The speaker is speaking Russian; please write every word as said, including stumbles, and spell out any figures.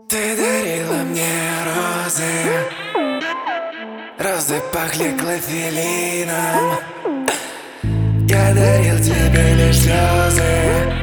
Ты дарила мне розы, розы пахли клофелином. Я дарил тебе лишь слезы.